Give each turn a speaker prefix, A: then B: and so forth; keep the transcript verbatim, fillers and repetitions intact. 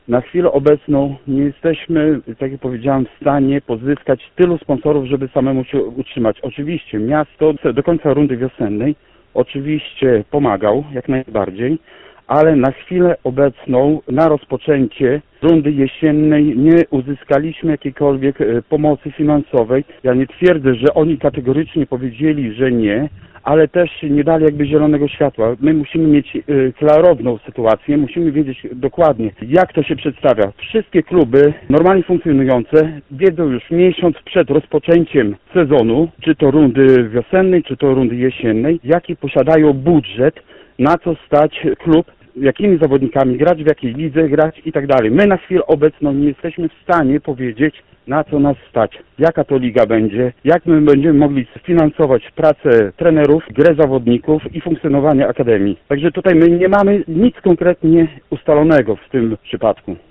A: Na chwilę obecną nie jesteśmy, tak jak powiedziałem, w stanie pozyskać tylu sponsorów, żeby samemu się utrzymać. Oczywiście miasto do końca rundy wiosennej oczywiście pomagał jak najbardziej, ale na chwilę obecną, na rozpoczęcie rundy jesiennej nie uzyskaliśmy jakiejkolwiek pomocy finansowej. Ja nie twierdzę, że oni kategorycznie powiedzieli, że nie, ale też nie dali jakby zielonego światła. My musimy mieć klarowną sytuację, musimy wiedzieć dokładnie, jak to się przedstawia. Wszystkie kluby normalnie funkcjonujące wiedzą już miesiąc przed rozpoczęciem sezonu, czy to rundy wiosennej, czy to rundy jesiennej, jaki posiadają budżet, na co stać klub, jakimi zawodnikami grać, w jakiej lidze grać i tak dalej. My na chwilę obecną nie jesteśmy w stanie powiedzieć, na co nas stać, jaka to liga będzie, jak my będziemy mogli sfinansować pracę trenerów, grę zawodników i funkcjonowanie akademii. Także tutaj my nie mamy nic konkretnie ustalonego w tym przypadku.